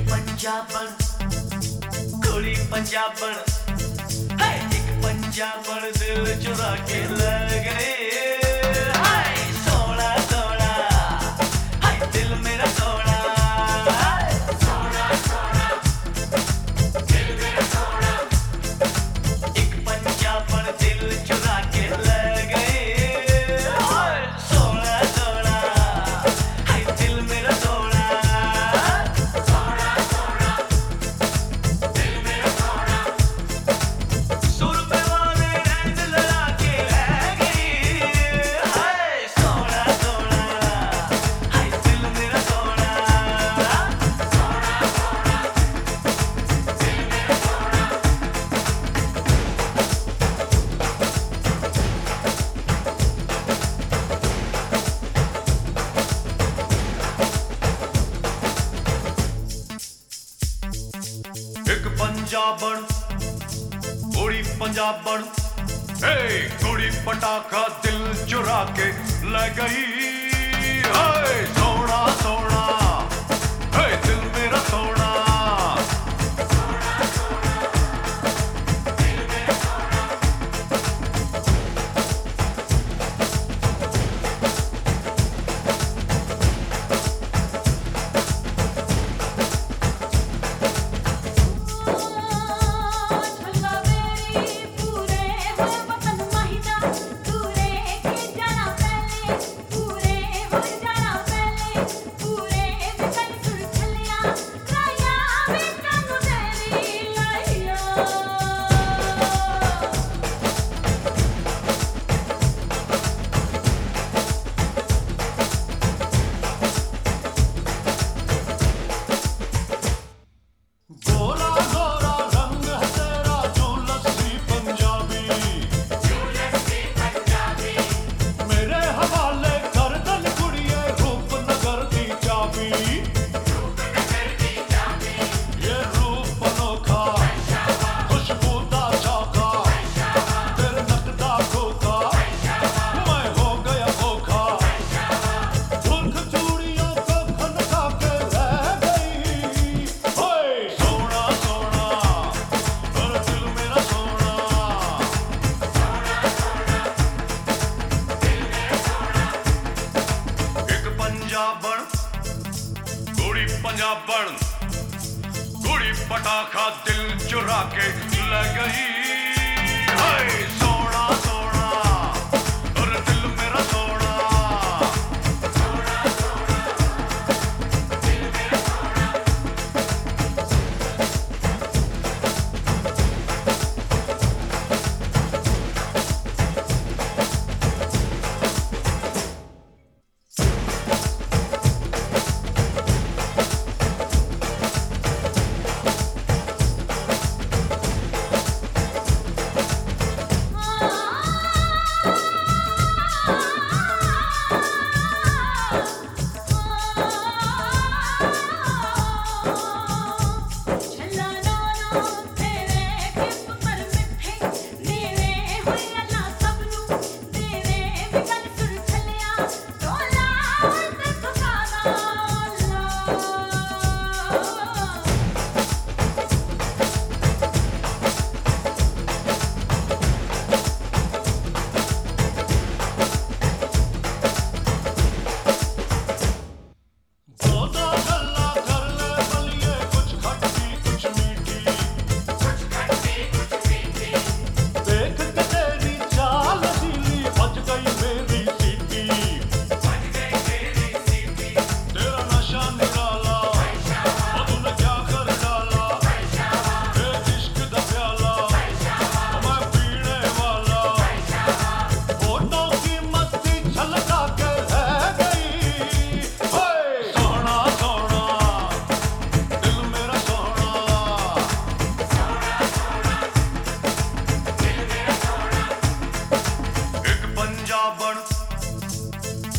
पंजाबन कुड़ी पंजाबन है एक पंजाबन दिल चुरा के ले गए हाय सोना सोना हाय दिल मेरा सोना हाय सोना सोना दिल मेरा सोना एक पंजाबन दिल चुरा के ले गए हाय सोना सोना हाय दिल मेरा सोना पंजाबन कुड़ी पंजाबन हे कुड़ी पटाखा दिल चुरा के ले गई हाय सोना सोना हे दिल मेरा सोना पंजाबन कुड़ी पटाखा दिल चुरा के ले गई हाय सोना सोना और दिल मेरा सोना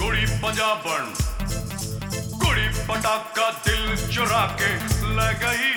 पंजाबन कुड़ी पटाखा दिल चुरा के ले गई